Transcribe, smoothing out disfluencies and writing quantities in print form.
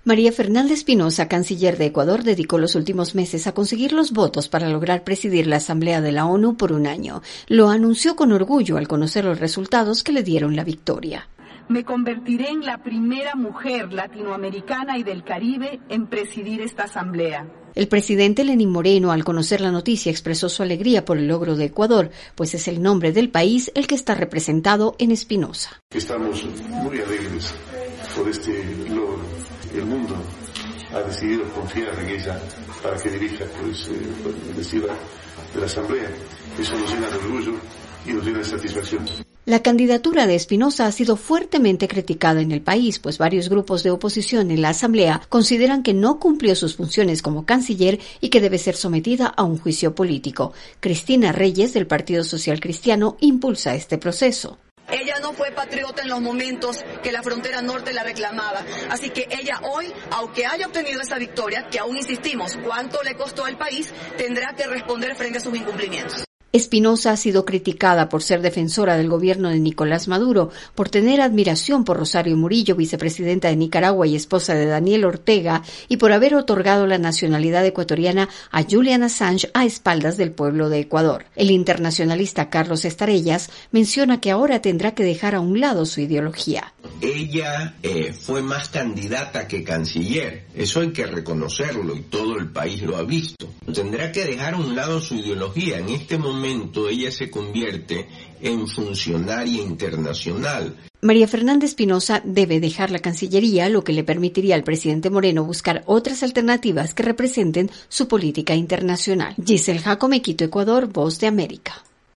María Fernanda Espinosa, canciller de Ecuador, dedicó los últimos meses a conseguir los votos para lograr presidir la Asamblea de la ONU por un año. Lo anunció con orgullo al conocer los resultados que le dieron la victoria. Me convertiré en la primera mujer latinoamericana y del Caribe en presidir esta asamblea. El presidente Lenín Moreno, al conocer la noticia, expresó su alegría por el logro de Ecuador, pues es el nombre del país el que está representado en Espinosa. Estamos muy alegres por este logro. El mundo ha decidido confiar en ella para que dirija la investidura de la Asamblea. Eso nos llena de orgullo y nos llena de satisfacción. La candidatura de Espinosa ha sido fuertemente criticada en el país, pues varios grupos de oposición en la Asamblea consideran que no cumplió sus funciones como canciller y que debe ser sometida a un juicio político. Cristina Reyes, del Partido Social Cristiano, impulsa este proceso. Ella no fue patriota en los momentos que la frontera norte la reclamaba. Así que ella hoy, aunque haya obtenido esa victoria, que aún insistimos, cuánto le costó al país, tendrá que responder frente a sus incumplimientos. Espinosa ha sido criticada por ser defensora del gobierno de Nicolás Maduro, por tener admiración por Rosario Murillo, vicepresidenta de Nicaragua y esposa de Daniel Ortega, y por haber otorgado la nacionalidad ecuatoriana a Julian Assange a espaldas del pueblo de Ecuador. El internacionalista Carlos Estarellas menciona que ahora tendrá que dejar a un lado su ideología. Ella fue más candidata que canciller, eso hay que reconocerlo y todo el país lo ha visto. Tendrá que dejar a un lado su ideología. En este momento ella se convierte en funcionaria internacional. María Fernanda Espinosa debe dejar la Cancillería, lo que le permitiría al presidente Moreno buscar otras alternativas que representen su política internacional. Giselle Jacome, Quito, Ecuador, Voz de América.